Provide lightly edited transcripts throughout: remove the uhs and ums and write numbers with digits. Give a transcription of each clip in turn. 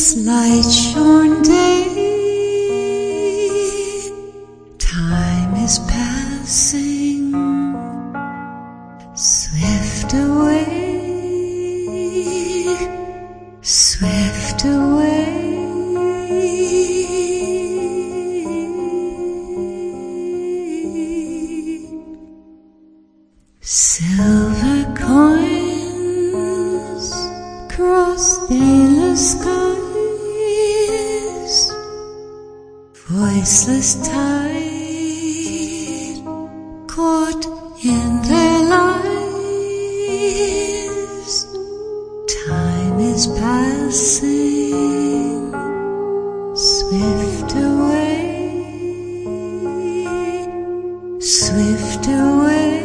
this light-shorn day, time is passing swift away, swift away. Silver coins cross stainless skies, voiceless tide caught in their lives. Time is passing swift away, swift away.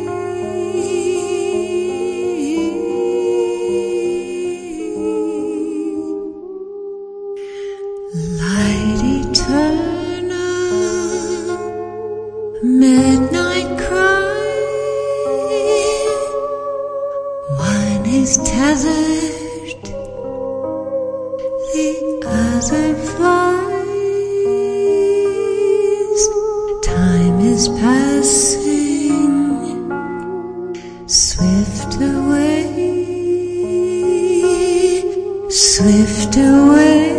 Light eternal, midnight cry. One is tethered, the other flies. Time is passing swift away, swift away.